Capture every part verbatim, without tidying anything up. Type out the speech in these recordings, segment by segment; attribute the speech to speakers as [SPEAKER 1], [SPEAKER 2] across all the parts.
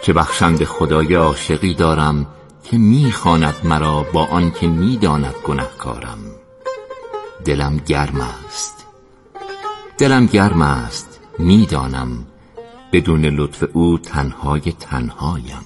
[SPEAKER 1] چه بخشنده خدای عاشقی دارم که میخواند مرا با آن که میداند گنهکارم. دلم گرم است، دلم گرم است، میدانم بدون لطف او تنهای تنهایم.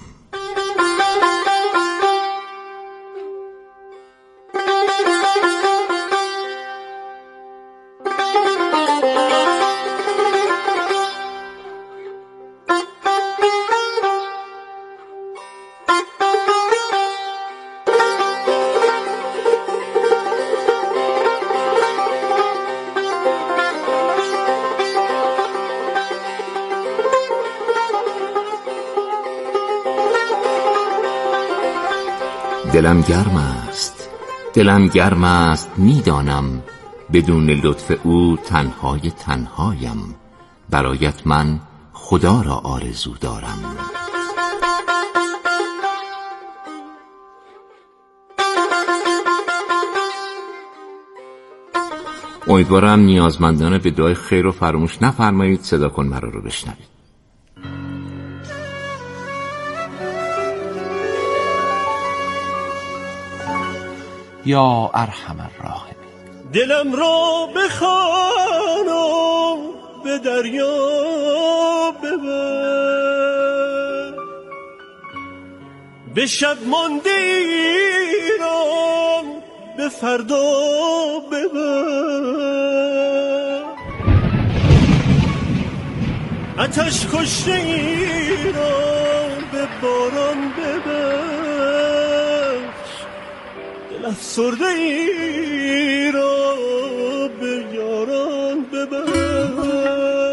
[SPEAKER 1] دلم گرم است، دلم گرم است، میدانم بدون لطف او تنهای تنهایم. برایت من خدا را آرزو دارم. امیدوارم نیازمندانه به دعای خیر و فراموش نفرمایید. صدا کن مرا رو بشنوید.
[SPEAKER 2] یا ارحم الراحمین.
[SPEAKER 3] دلم را بخوانم به دریا ببر، به شب مانده ایران به فردا ببر، آتش کشته ایران به باران ببر، دل افسرده ای را به یاران ببر.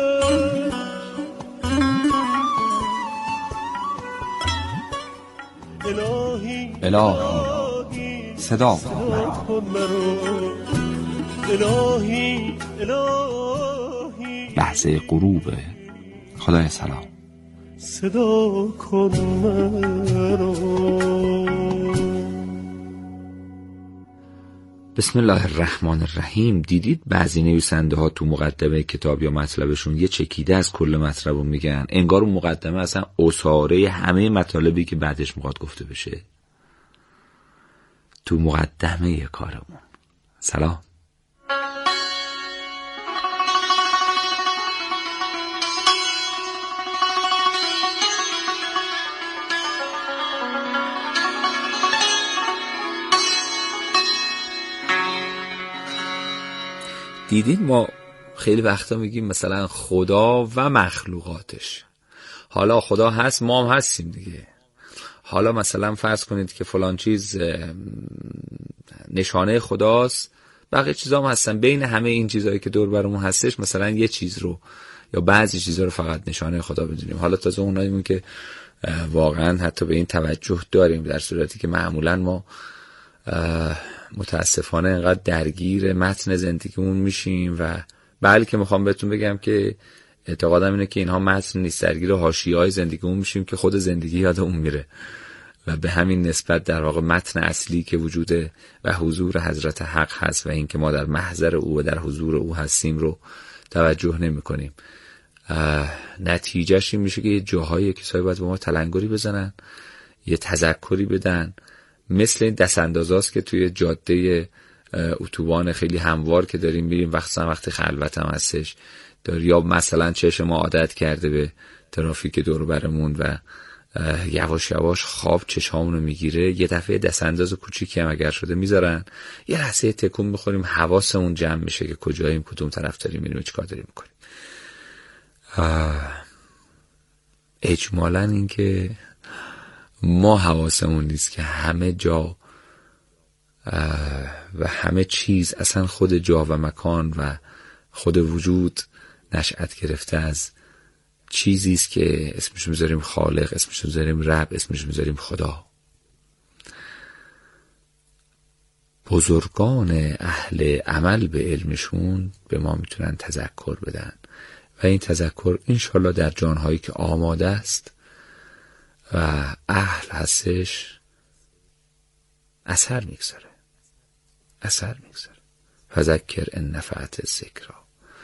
[SPEAKER 3] الهی
[SPEAKER 2] الهی صدا کن مرا،
[SPEAKER 3] الهی الهی
[SPEAKER 2] لحظه غروب. خدای سلام
[SPEAKER 3] صدا کن مرا.
[SPEAKER 2] بسم الله الرحمن الرحیم. دیدید بعضی نویسنده ها تو مقدمه کتاب یا مطلبشون یه چکیده از کل مطلب رو میگن، انگار اون مقدمه اصلا اساره همه مطالبی که بعدش میخواد گفته بشه. تو مقدمه کارمون. سلام. دیدین ما خیلی وقتا میگیم مثلا خدا و مخلوقاتش. حالا خدا هست، ما هم هستیم دیگه. حالا مثلا فرض کنید که فلان چیز نشانه خداست، بقیه چیزا هم هستن. بین همه این چیزایی که دور برمون هستش مثلا یه چیز رو یا بعضی چیزا رو فقط نشانه خدا بدونیم. حالا تازه اوناییم که واقعا حتی به این توجه داریم، در صورتی که معمولا ما متاسفانه انقدر درگیر متن زندگیمون میشیم و بلکه میخوام بهتون بگم که اعتقادم اینه که اینها متن نیست، درگیر حاشیه‌های زندگیمون میشیم که خود زندگی یادمون میره و به همین نسبت در واقع متن اصلی که وجود و حضور حضرت حق هست و این که ما در محضر او و در حضور او هستیم رو توجه نمی کنیم. نتیجهش این میشه که یه جاهایی کسایی باید به ما تلنگری بزنن، یه تذکری بدن، مثل این دستاندازاست که توی جاده اتوبان خیلی هموار که داریم میریم، وقتا وقتی خلوت هم هستش دار، یا مثلا چشم ما عادت کرده به ترافیک دور برمون و یواش یواش خواب چشامونو میگیره، یه دفعه دستانداز کوچیکی هم اگر شده میذارن، یه لحظه تکون میخوریم، حواسمون جمع میشه که کجاییم، کدوم طرف داریم میریم، چیکار داریم میکنیم. اجمالاً این که ما حواسمون نیست که همه جا و همه چیز، اصلا خود جا و مکان و خود وجود نشأت گرفته از چیزی است که اسمش میذاریم خالق، اسمش میذاریم رب، اسمش میذاریم خدا. بزرگان اهل عمل به علمشون به ما میتونن تذکر بدن و این تذکر انشالله در جانهایی که آماده است و اهل هستش اثر میگذاره اثر میگذاره فذکر ان نفعت الذکری.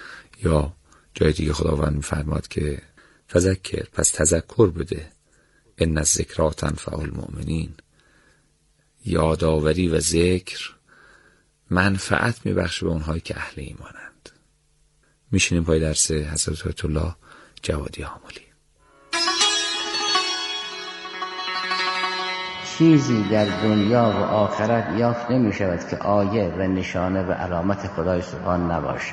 [SPEAKER 2] یا جای دیگه خداوند میفرماد که فذکر، پس تذکر بده ان الذکری تنفع المؤمنین. یادآوری و ذکر منفعت میبخشه به اونهایی که اهل ایمانند. میشینیم پای درس حضرت آیت الله جوادی آملی.
[SPEAKER 4] چیزی در دنیا و آخرت یافت نمی شود که آیه و نشانه و علامت خدای سبحان نباشد.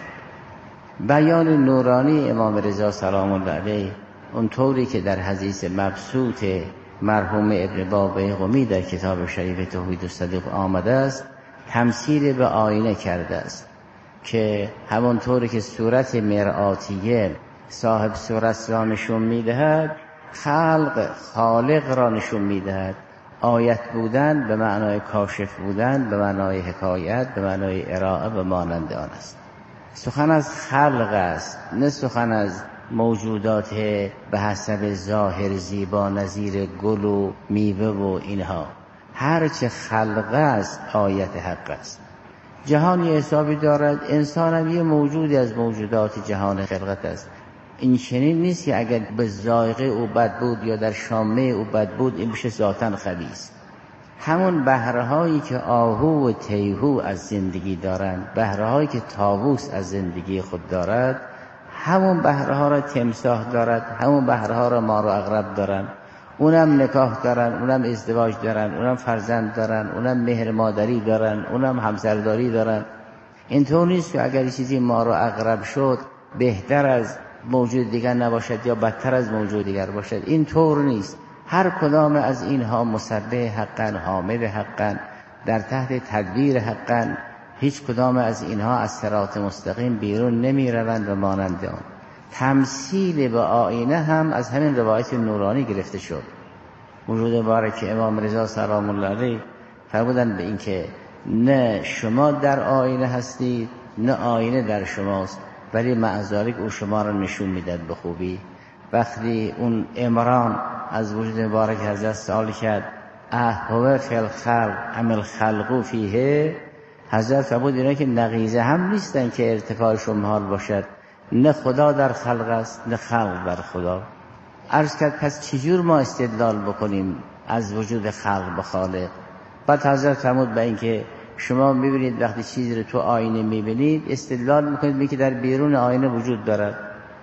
[SPEAKER 4] بیان نورانی امام رضا سلام الله علیه اون طوری که در حدیث مبسوط مرحوم ابن بابیقمی در کتاب شریف توحید الصدیق آمده است، تمثیل به آینه کرده است که همون طوری که صورت مرآتیه صاحب صورت را نشون میدهد، خلق خالق را نشون میدهد. آیت بودن به معنای کاشف بودن، به معنای حکایت، به معنای ارائه و مانند آن است. سخن از خلق است، نه سخن از موجودات به حسب ظاهر زیبا نظیر گل و میوه و اینها. هر چه خلق است آیت حق است. جهان یه حسابی دارد، انسان هم یه موجودی از موجودات جهان خلقت است. این چنین نیست که اگر به ذائقه او بد بود یا در شامه او بد بود این بشه ذاتاً خبیث. همون بهرهایی که آهو و تیهو از زندگی دارند، بهرهایی که طاووس از زندگی خود دارد، همون بهرها را تمساح دارد، همون بهرها را مار و عقرب دارند. اونم نکاح دارن، اونم ازدواج دارن، اونم فرزند دارن، اونم مهر مادری دارن، اونم همسرداری دارن. اینطور نیست که اگر چیزی مار و عقرب شد بهتر از موجود دیگر نباشد یا بدتر از موجود دیگر باشد. این طور نیست. هر کدام از اینها مسبح حقا، حامد حقا، در تحت تدبیر حقا. هیچ کدام از اینها از صراط مستقیم بیرون نمی روند و مانند آن. تمثیل به آینه هم از همین روایت نورانی گرفته شد. وجود مبارک امام رضا سلام الله علیه فرمودند به این که نه شما در آینه هستید نه آینه در شماست، ولی معذارک او شما را نشون میداد به خوبی. وقتی اون عمران از وجود مبارک حضرت سوال کرد اهو فی الخلق ام الخلق فیه، حضرت فرمود اینا که نقیضه هم نیستن که ارتفاعشون محال باشد. نه خدا در خلق است نه خلق در خدا. عرض کرد پس چجور ما استدلال بکنیم از وجود خلق به خالق؟ بعد حضرت فرمود به این که شما میبینید وقتی چیزی رو تو آینه میبینید استدلال میکنید به که در بیرون آینه وجود دارد.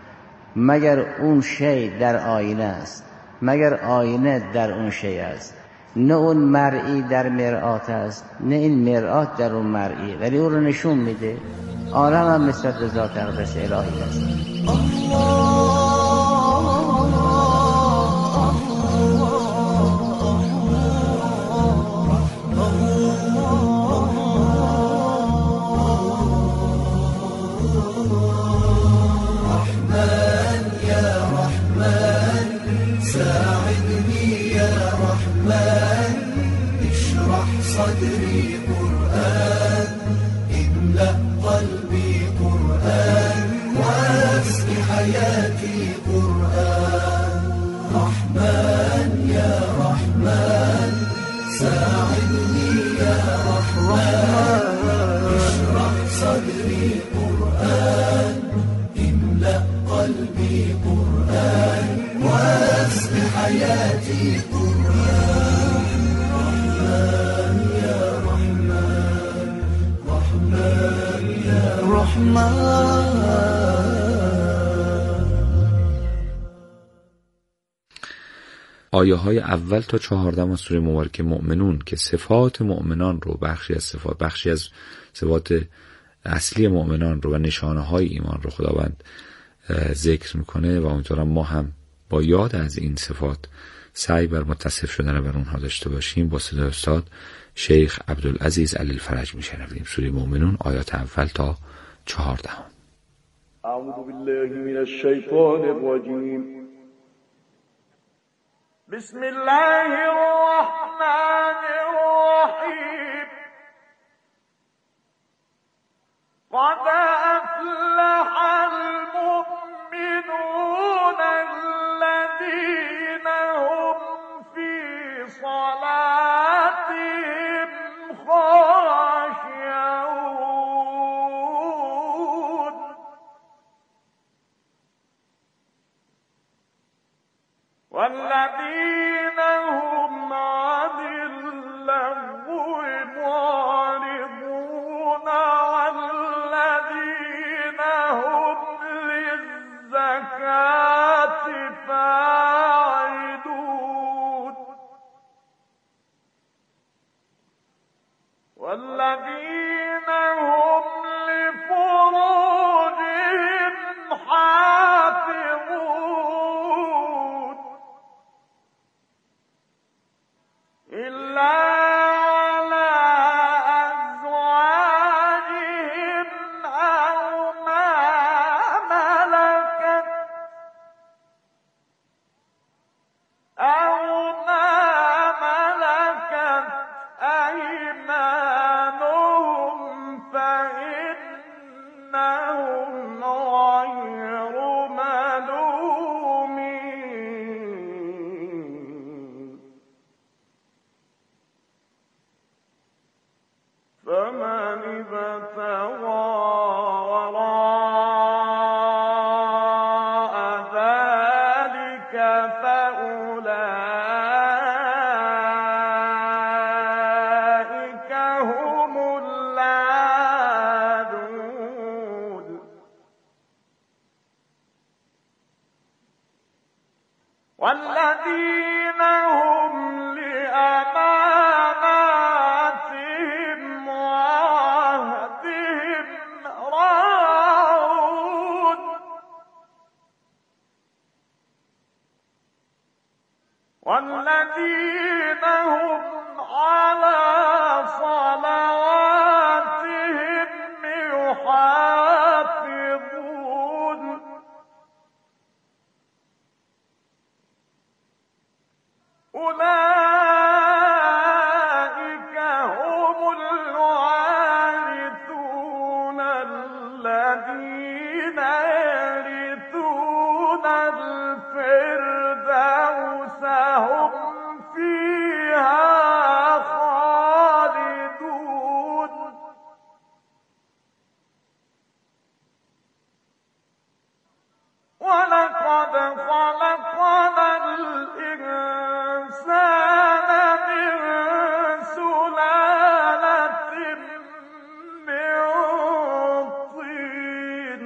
[SPEAKER 4] مگر اون شی در آینه است، مگر آینه در اون شی است. نه اون مرئی در مرآت است نه این مرآت در اون مرئی، ولی اون رو نشون میده. عالم هم نسبت به ذات اقدس الهی است.
[SPEAKER 3] صدري قرآن املأ قلبي قرآن واسق حياتي قرآن رحمن يا رحمن ساعدني يا رحمن اشرح صدري قرآن املأ قلبي قرآن واسق حياتي قرآن
[SPEAKER 2] آیه های اول تا چهاردهم از سوره مبارکه مؤمنون که صفات مؤمنان رو، بخشی از صفات بخشی از صفات اصلی مؤمنان رو و نشانه های ایمان رو خداوند ذکر میکنه و اونطورا ما هم با یاد از این صفات سعی بر متصف شدن و بر اونها داشته باشیم. با صدای استاد شیخ عبدالعزیز علی الفرج میشنویم سوره مؤمنون آیات اول تا چهاردهم.
[SPEAKER 3] اعوذ بالله من الشیطان الرجیم بسم الله الرحمن الرحیم قد افلح المؤمنون الذين هم في صلاتهم خاشعون والذين والذين هم لفروجهم حافظون إلا على أزواجهم أو ما ملكت أو ما ملكت أيمانهم فإنهم غير ملومين فمن ابتغى وراء ذلك فأولئك هم العادون والذين هم لأماناتهم وعهدهم راعون والذين هم على صلواتهم يحافظون أولئك هم الوارثون الذين يرثون الفردوس هم فيها خالدون ولقد خلقنا الإنسان من سلالة من طين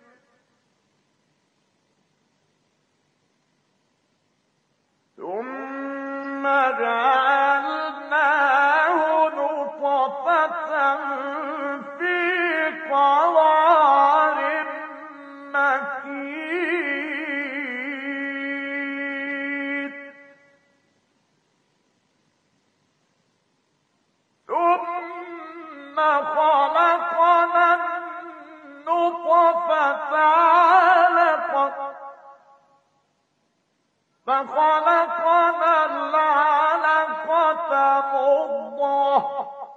[SPEAKER 3] ثم جعلناه نطفة في قرار مكين ثم خلقنا النطفة علقة فخلقنا العلقة مضغة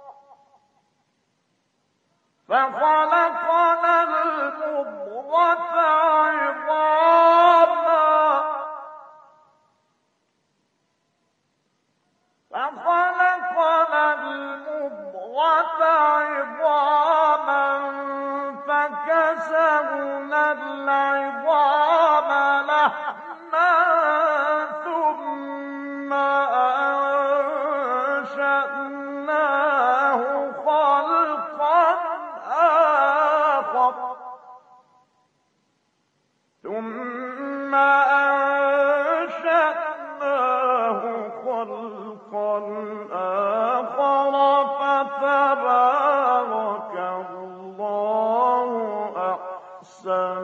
[SPEAKER 3] فخلقنا المضغة عظاما فخلقنا المضغة عظاما فكسونا العظام لحما ثم أنشأناه خلقا آخر ثم أنشأناه خلقا آخر فتبارك الله أحسن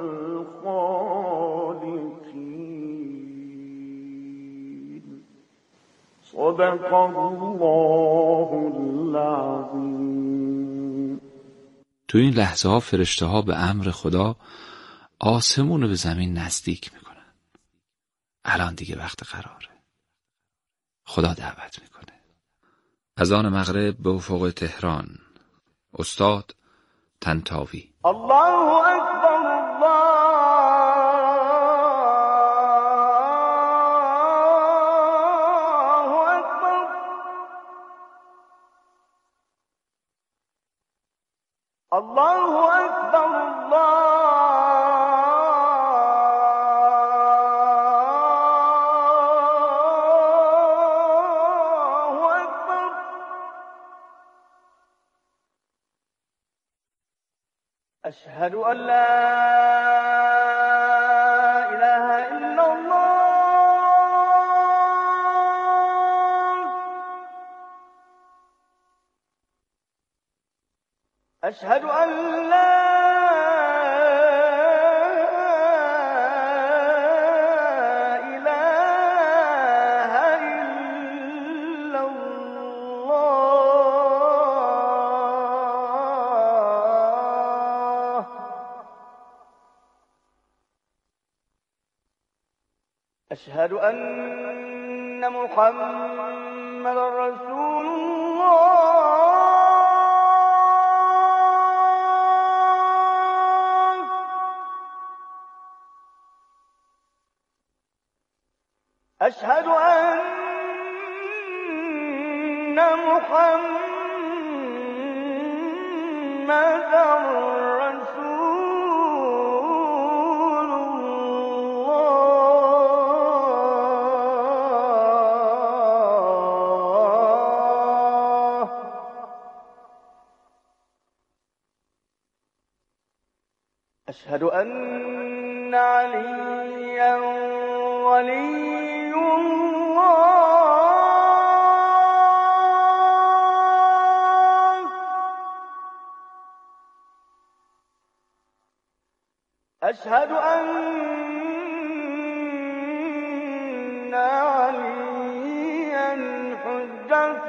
[SPEAKER 3] الخالقين صدق الله العظیم.
[SPEAKER 2] تو این لحظه ها فرشته ها به امر خدا آسمون رو به زمین نزدیک میکنن. الان دیگه وقت قراره. خدا دعوت میکنه. اذان مغرب به افق تهران. استاد طنطاوی.
[SPEAKER 3] الله اکبر الله اکبر الله اکبر الله أشهد أن لا إله إلا الله أشهد أن لا إله إلا الله. أشهد أن محمد رسول الله. أشهد أن محمدا رسول الله. أشهد أن عليا ولي أشهد أن عليا حجة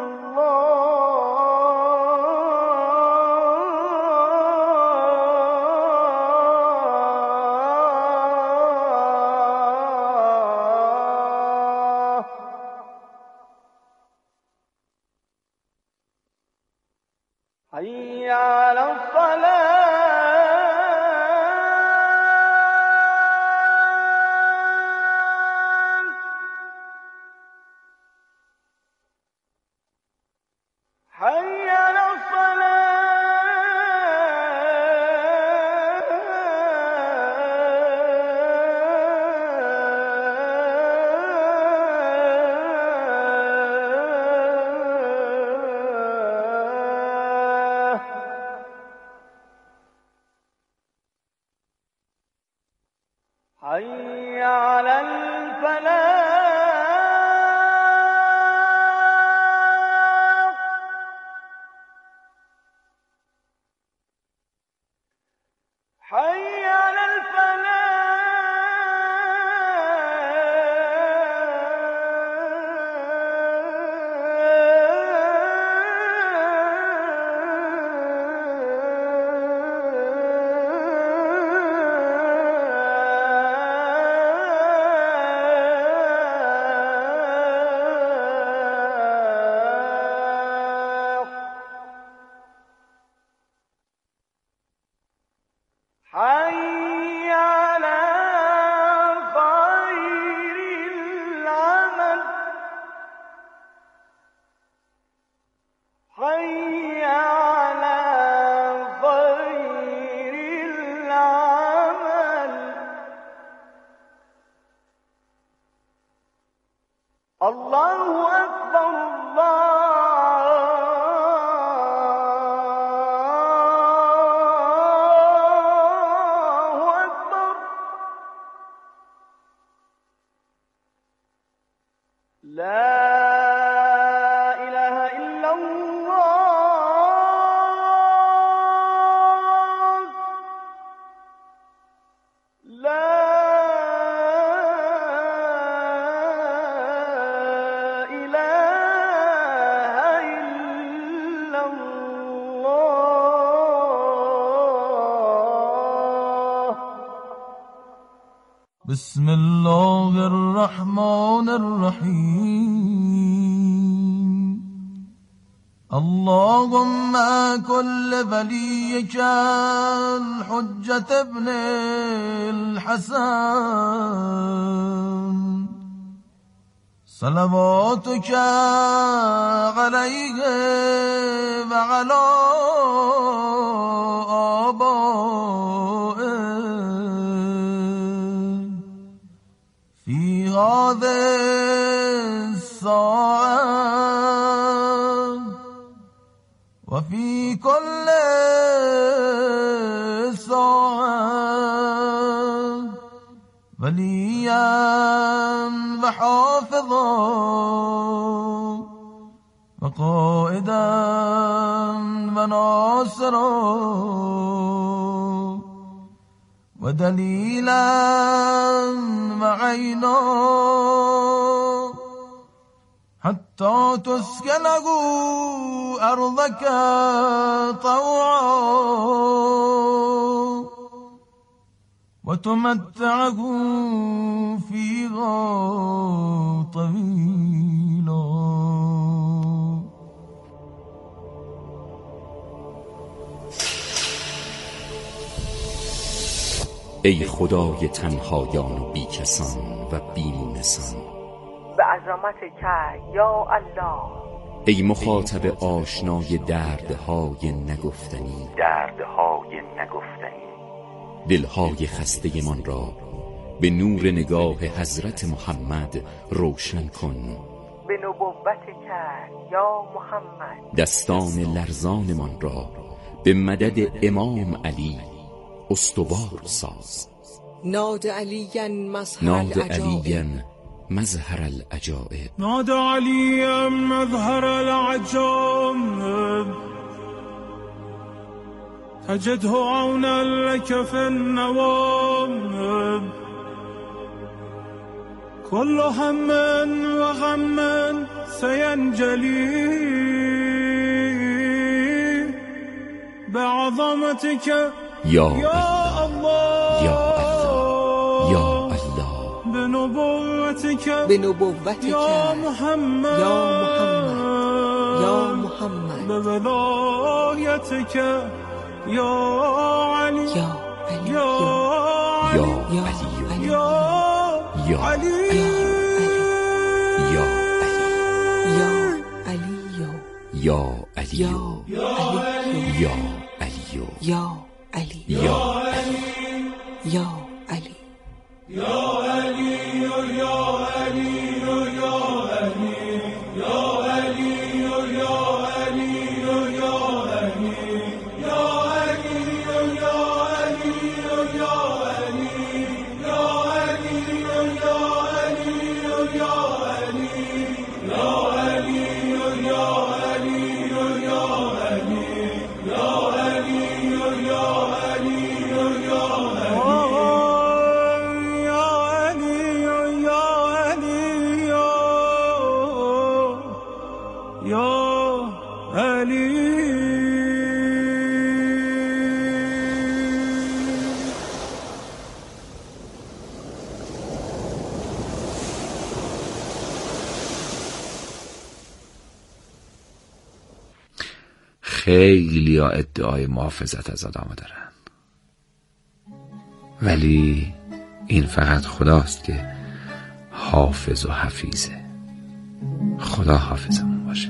[SPEAKER 3] الله. حي على الصلاة. حي على الصلاة. حي على الفلاح. حي على حي على خير العمل. حي على خير العمل. الله أكبر الله لا إله إلا الله. لا إله إلا الله.
[SPEAKER 5] بسم الله الرحمن الرحيم. اللهم كل وليك الحجة ابن الحسن صلواتك عليه وعلى آبائه في هذه الساعة وفي كل ساعة وليا وحافظا وقائدا قائدا و ناصرا و دلیلا و عینا حتی تسکنه ارضك طوعا و تمتعه فيها طویلا.
[SPEAKER 1] ای خدای تنهایان و بیکسان و بیمونسان،
[SPEAKER 3] به عظمتک یا الله.
[SPEAKER 1] ای مخاطب آشنای دردهای نگفتنی
[SPEAKER 6] دردهای نگفتنی
[SPEAKER 1] دلهای خسته من را به نور نگاه حضرت محمد روشن کن.
[SPEAKER 3] به نبوتک یا محمد.
[SPEAKER 1] دستان لرزان من را به مدد امام علی استوار ساز.
[SPEAKER 7] ناد علیاً مظهر
[SPEAKER 1] ناد
[SPEAKER 7] العجائب
[SPEAKER 1] علیاً مظهر العجائب
[SPEAKER 5] نادى عليا مظهر العجائب تجده عونا لك في النوائب كل هم وغم سينجلي بعظمتك
[SPEAKER 1] یا
[SPEAKER 5] يا الله
[SPEAKER 1] یا الله یا الله
[SPEAKER 5] بنبوتك
[SPEAKER 7] به نبوتک
[SPEAKER 5] یا محمد
[SPEAKER 7] یا محمد یا محمد
[SPEAKER 5] بولایتك یا علی
[SPEAKER 7] یا علی
[SPEAKER 5] یا
[SPEAKER 1] یا
[SPEAKER 5] علی
[SPEAKER 7] یا
[SPEAKER 1] علی
[SPEAKER 5] یا
[SPEAKER 1] یا
[SPEAKER 5] علی
[SPEAKER 1] یا
[SPEAKER 7] علی
[SPEAKER 1] یا علی
[SPEAKER 7] یا علی
[SPEAKER 1] یا علی
[SPEAKER 7] یا علی
[SPEAKER 1] یا
[SPEAKER 7] یا علی
[SPEAKER 2] خیلی ها ادعای محافظت از آدم دارن، ولی این فقط خداست که حافظ و حفیظه. خدا حافظمون باشه.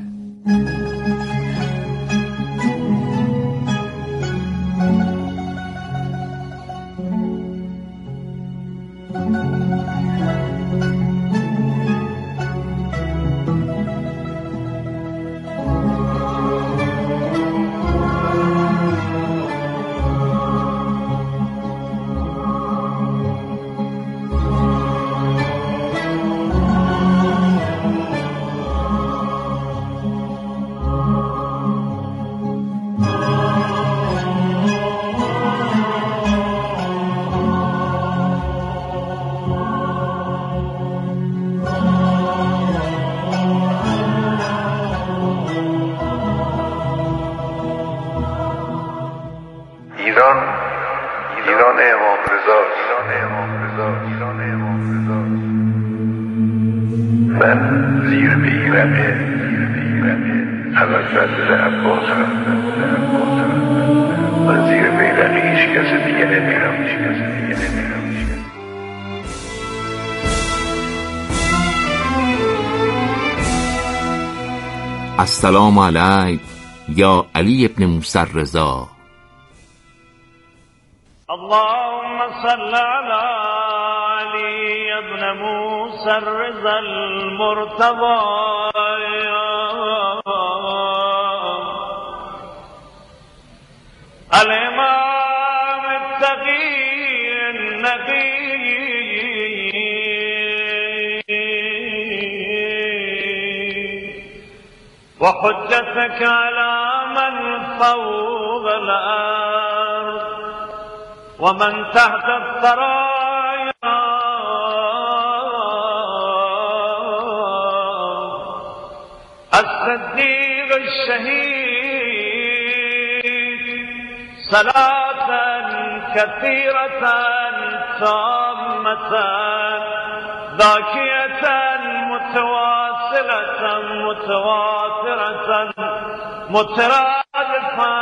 [SPEAKER 6] ایران ایران امام رضا ایران امام رضا ایران امام رضا من زیر بیرمه زیر بیرمه اول فضل عباس من زیر بیرمه هیچ کس دیگه نمیرم هیچ کس دیگه نمیرم.
[SPEAKER 1] السلام علیک یا علی ابن موسی الرضا.
[SPEAKER 3] اللهم صل على علي ابن موسى الرضا المرتضى الإمام التقي النبي وحجتك على من فوق الأرض ومن تحت الثرايا الصديق الشهيد صلاة كثيرة تامة ذاكية متواصلة متواترة مترادفة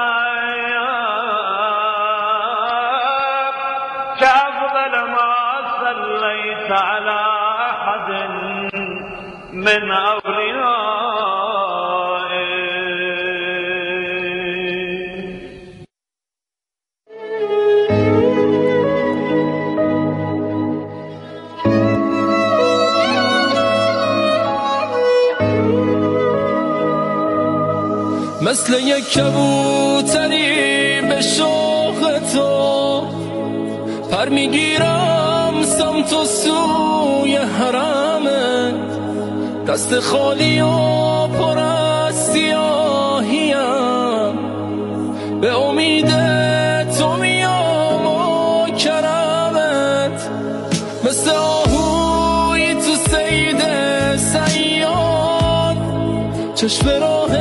[SPEAKER 3] كأفضل ما صليت على أحد من
[SPEAKER 5] مثل یک کبوتری به شوق تو پر میگیرم سمت و سوی حرمت، دست خالی و پر از سیاهیم، به امید تو میام و کرمت، مثل آهوی تو صید صیاد، چشم راه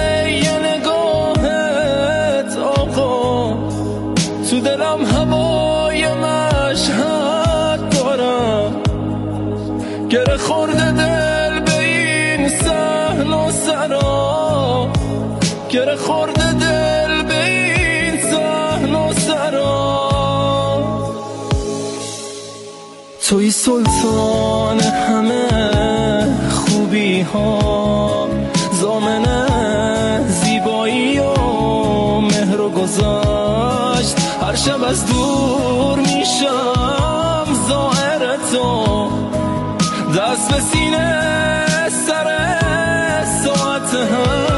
[SPEAKER 5] تو دلم هوای مشهد دارم، گره خورده دل به این صحن و سرا، گره خورده دل به این صحن و سرا. توی سلطان همه خوبی ها، ضامن زیبایی و مهر و گذاشت، هر شب از دور میشم ظاهر تو، دست به سینه سر ساعت هشت.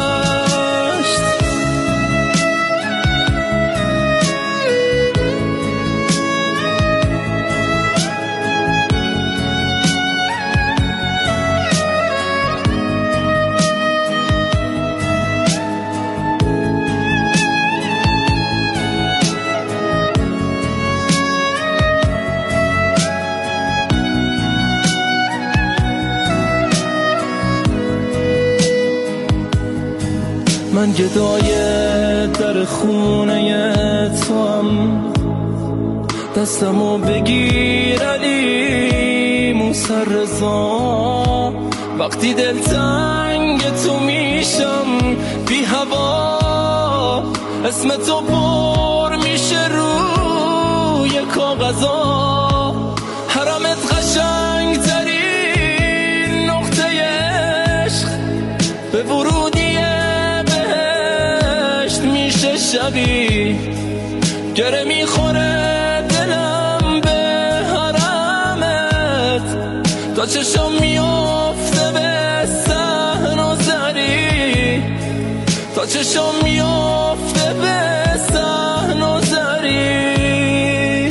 [SPEAKER 5] من گدای در خونه تو هم، دستمو بگیر علی موسی رضا، وقتی دل تنگ تو میشم بی هوا، اسم تو پر میشه روی کاغذا، حرمت قشنگ ترین نقطه عشق، به ورودی شبی گره میخوره دلم به حرمت، تا چشم میافته به صحن و زری، تا چشم میافته به صحن و زری.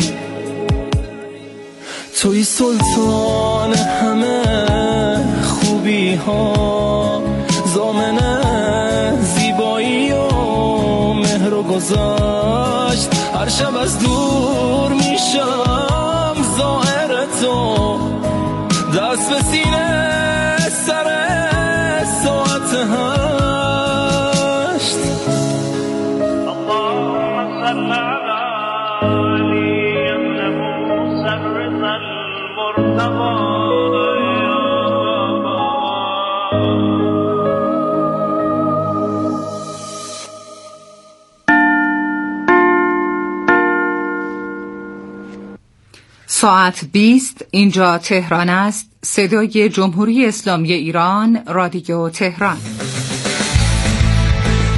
[SPEAKER 5] توی سلطان همه خوبی ها، ضامن زیبایی و مهر و گذاشت، هر شب از دور میشم ظاهر تو، دست به سینه سر ساعت هشت.
[SPEAKER 3] اللهم صل على علی ابن موسی الرضا المرتضی.
[SPEAKER 8] ساعت بیست، اینجا تهران است. صدای جمهوری اسلامی ایران، رادیو تهران.